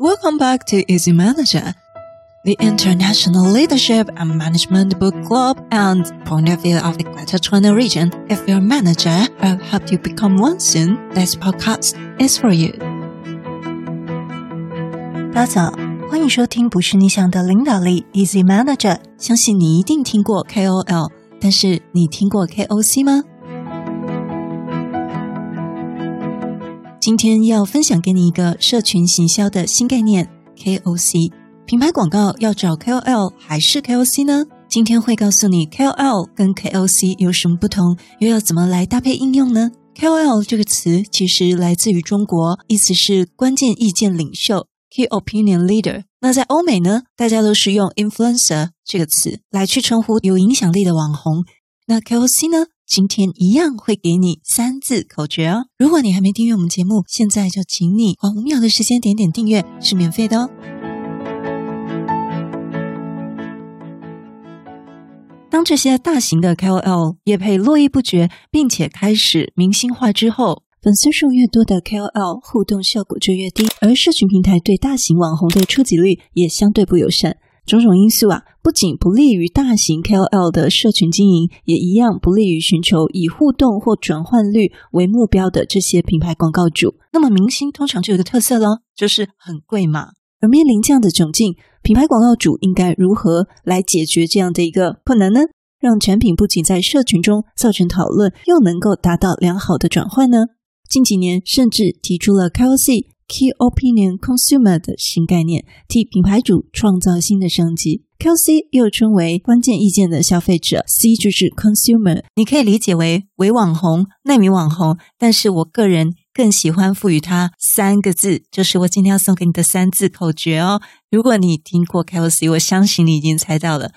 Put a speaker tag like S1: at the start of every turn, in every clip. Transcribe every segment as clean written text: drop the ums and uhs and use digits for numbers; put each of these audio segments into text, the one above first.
S1: Welcome back to Easy Manager, the international leadership and management book club and point of view of the Greater China region. If you're a manager or help you become one soon, this podcast is for you.
S2: 大家早，欢迎收听不是你想的领导力 Easy Manager。
S1: 相信你一定听过 KOL， 但是你听过 KOC 吗？今天要分享给你一个社群行销的新概念 KOC。品牌广告要找 KOL 还是 KOC 呢？今天会告诉你 KOL 跟 KOC 有什么不同，又要怎么来搭配应用呢？ KOL 这个词其实来自于中国，意思是关键意见领袖 Key Opinion Leader。 那在欧美呢，大家都是用 Influencer 这个词来去称呼有影响力的网红。那 KOC 呢，今天一样会给你3字口诀哦。如果你还没订阅我们节目，现在就请你花5秒的时间点点订阅，是免费的哦。当这些大型的 KOL 业配络绎不绝，并且开始明星化之后，粉丝数越多的 KOL 互动效果就越低，而社群平台对大型网红的触及率也相对不友善。种种因素不仅不利于大型 KOL 的社群经营，也一样不利于寻求以互动或转换率为目标的这些品牌广告主。那么明星通常就有个特色咯，就是很贵嘛。而面临这样的窘境，品牌广告主应该如何来解决这样的一个困难呢？让产品不仅在社群中造成讨论，又能够达到良好的转换呢？近几年甚至提出了 KOC Key Opinion Consumer 的新概念，替品牌主创造新的商机。 KOC 又称为关键意见的消费者， C 就是 Consumer， 你可以理解为伪网红、奈米网红，但是我个人更喜欢赋予它3个字，就是我今天要送给你的3字口诀哦。如果你听过 KOC， 我相信你已经猜到了，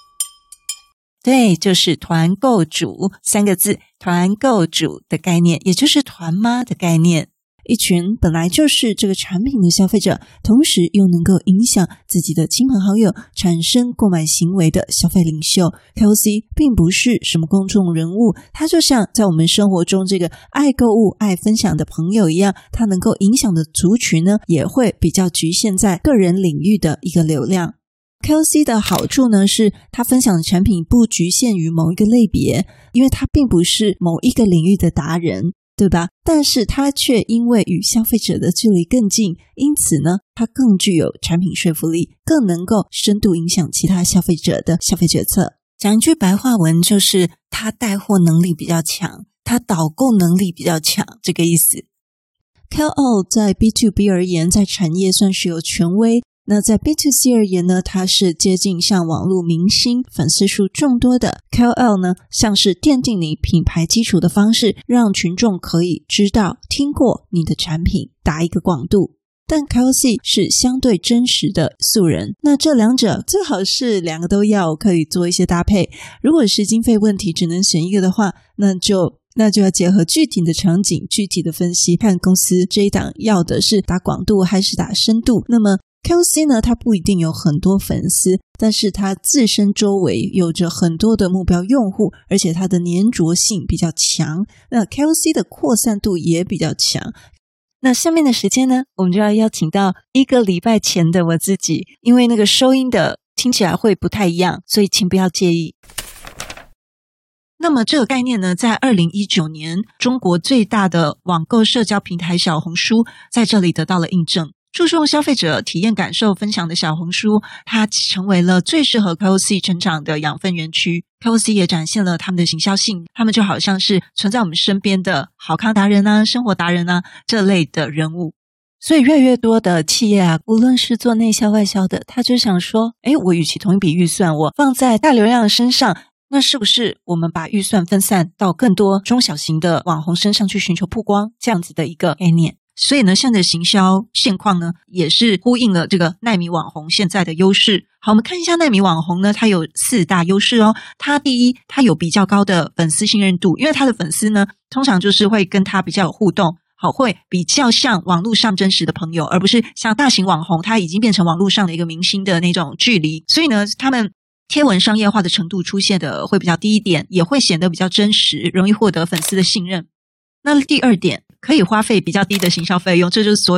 S1: 对，就是团购主，3个字，团购主的概念，也就是团妈的概念。一群本来就是这个产品的消费者，同时又能够影响自己的亲朋好友产生购买行为的消费领袖。 KOC 并不是什么公众人物，它就像在我们生活中这个爱购物爱分享的朋友一样，它能够影响的族群呢，也会比较局限在个人领域的一个流量。KOC 的好处呢，是他分享的产品不局限于某一个类别，因为他并不是某一个领域的达人，对吧？但是他却因为与消费者的距离更近，因此呢，他更具有产品说服力，更能够深度影响其他消费者的消费决策。讲一句白话文，就是他带货能力比较强，他导购能力比较强，这个意思。KOL 在 B2B 而言，在产业算是有权威，那在 B2C 而言呢，它是接近像网络明星粉丝数众多的。 KOL 呢，像是奠定你品牌基础的方式，让群众可以知道听过你的产品，打一个广度。但 KOC 是相对真实的素人，那这两者最好是2个都要，可以做一些搭配。如果是经费问题只能选一个的话，那就要结合具体的场景，具体的分析，看公司这一档要的是打广度还是打深度。那么KOC 呢，它不一定有很多粉丝，但是它自身周围有着很多的目标用户，而且它的粘着性比较强，那 KOC 的扩散度也比较强。那下面的时间呢，我们就要邀请到1个礼拜前的我自己，因为那个收音的听起来会不太一样，所以请不要介意。那么这个概念呢，在2019年中国最大的网购社交平台小红书在这里得到了印证。注重消费者体验感受分享的小红书，它成为了最适合 KOC 成长的养分园区。 KOC 也展现了他们的行销性，他们就好像是存在我们身边的好康达人生活达人这类的人物。所以越来越多的企业无论是做内销外销的，他就想说，我与其同一笔预算我放在大流量身上，那是不是我们把预算分散到更多中小型的网红身上去寻求曝光，这样子的一个概念。所以呢，现在的行销现况呢，也是呼应了这个奈米网红现在的优势。好，我们看一下奈米网红呢，它有4大优势哦。它第一，它有比较高的粉丝信任度，因为它的粉丝呢，通常就是会跟它比较有互动，好，会比较像网络上真实的朋友，而不是像大型网红，它已经变成网络上的一个明星的那种距离。所以呢，他们贴文商业化的程度出现的会比较低一点，也会显得比较真实，容易获得粉丝的信任。那第2点，可以花费比较低的行销费用，这就是所有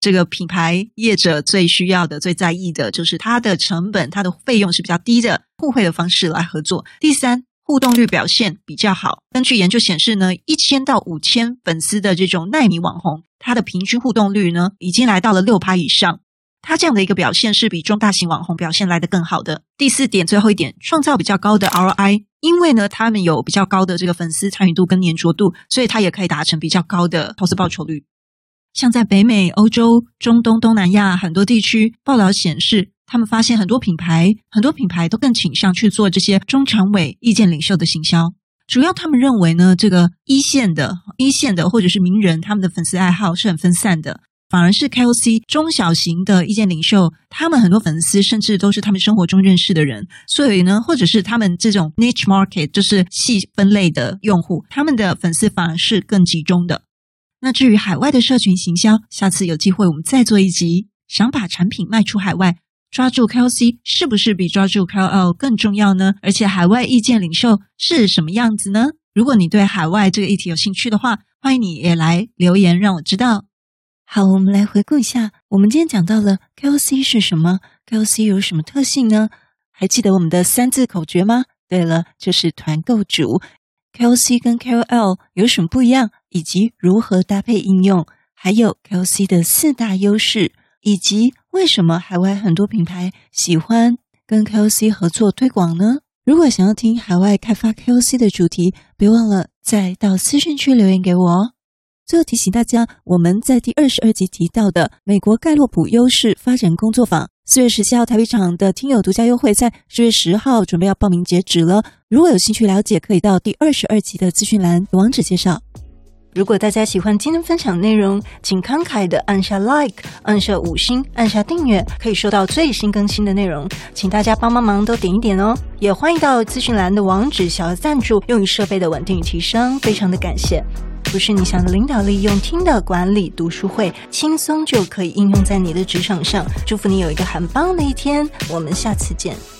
S1: 这个品牌业者最需要的最在意的就是它的成本它的费用是比较低的，互惠的方式来合作。第三，互动率表现比较好。根据研究显示呢，1000到5000粉丝的这种奈米网红，它的平均互动率呢已经来到了 6% 以上。它这样的一个表现是比中大型网红表现来得更好的。第四点，最后一点，创造比较高的 ROI， 因为呢他们有比较高的这个粉丝参与度跟粘着度，所以它也可以达成比较高的投资报酬率。像在北美、欧洲、中东、东南亚很多地区，报道显示他们发现很多品牌都更倾向去做这些中长尾意见领袖的行销。主要他们认为呢，这个一线的或者是名人，他们的粉丝爱好是很分散的，反而是 KOC 中小型的意见领袖，他们很多粉丝甚至都是他们生活中认识的人，所以呢，或者是他们这种 niche market 就是细分类的用户，他们的粉丝反而是更集中的。那至于海外的社群行销，下次有机会我们再做一集。想把产品卖出海外，抓住 KOC 是不是比抓住 KOL 更重要呢？而且海外意见领袖是什么样子呢？如果你对海外这个议题有兴趣的话，欢迎你也来留言让我知道。
S2: 好，我们来回顾一下，我们今天讲到了 KOC 是什么， KOC 有什么特性呢？还记得我们的3字口诀吗？对了，就是团购主。 KOC 跟 KOL 有什么不一样，以及如何搭配应用，还有 KOC 的4大优势，以及为什么海外很多品牌喜欢跟 KOC 合作推广呢？如果想要听海外开发 KOC 的主题，别忘了再到私讯区留言给我哦。最后提醒大家，我们在第22集提到的美国盖洛普优势发展工作坊4月17号台北场的听友独家优惠在10月10号准备要报名截止了，如果有兴趣了解，可以到第22集的资讯栏有网址介绍。如果大家喜欢今天分享的内容，请慷慨的按下 like， 按下5星，按下订阅，可以收到最新更新的内容，请大家帮忙都点一点哦。也欢迎到资讯栏的网址小额赞助，用于设备的稳定与提升，非常的感谢。不是你想的领导力，用听的管理读书会，轻松就可以应用在你的职场上。祝福你有一个很棒的一天，我们下次见。